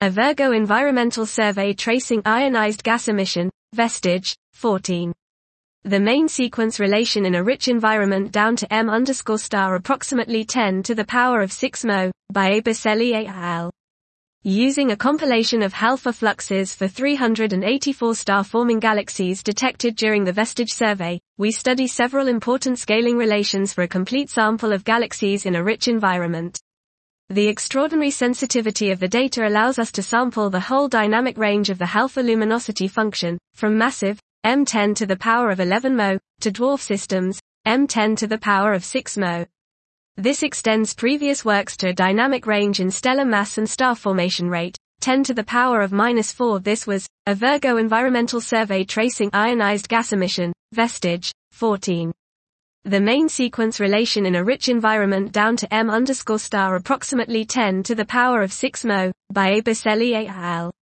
A Virgo environmental survey tracing ionized gas emission, Vestige, 14. The main sequence relation in a rich environment down to m_* approximately 10 to the power of 6 mho, by Baselli et al. Using a compilation of Halfa fluxes for 384 star-forming galaxies detected during the Vestige survey, we study several important scaling relations for a complete sample of galaxies in a rich environment. The extraordinary sensitivity of the data allows us to sample the whole dynamic range of the Halfa luminosity function, from massive, m10 to the power of 11 mho, to dwarf systems, m10 to the power of 6 mho. This extends previous works to a dynamic range in stellar mass and star formation rate, 10 to the power of -4. This was a Virgo environmental survey tracing ionized gas emission, Vestige, 14. The main sequence relation in a rich environment down to m_* approximately 10 to the power of 6 mho, by Baselli et al.